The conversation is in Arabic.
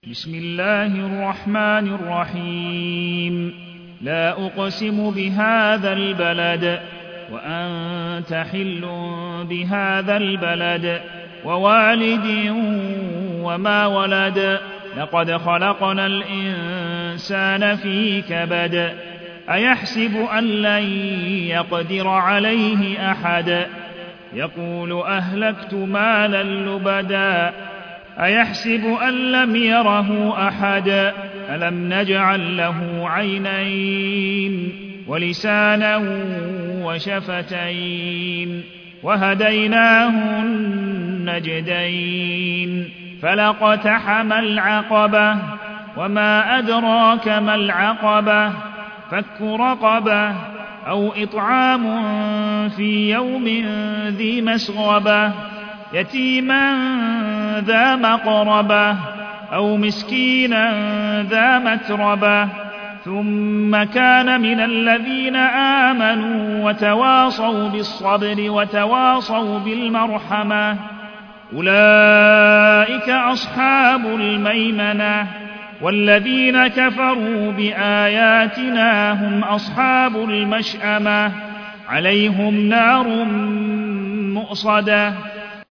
بسم الله الرحمن الرحيم لا أقسم بهذا البلد وأنت حل بهذا البلد ووالد وما ولد لقد خلقنا الإنسان في كبد أيحسب أن لن يقدر عليه أحد يقول أهلكت مالا لبدا أيحسب أن لم يره أحد ألم نجعل له عينين ولسانا وشفتين وهديناه النجدين فلاقتحم العقبة وما أدراك ما العقبة فك رقبة أو إطعام في يوم ذي مسغبة يتيما ذا مقربة أو مسكينا ذا متربة ثم كان من الذين آمنوا وتواصوا بالصبر وتواصوا بالمرحمة أولئك أصحاب الميمنة والذين كفروا بآياتنا هم أصحاب المشأمة عليهم نار مؤصدة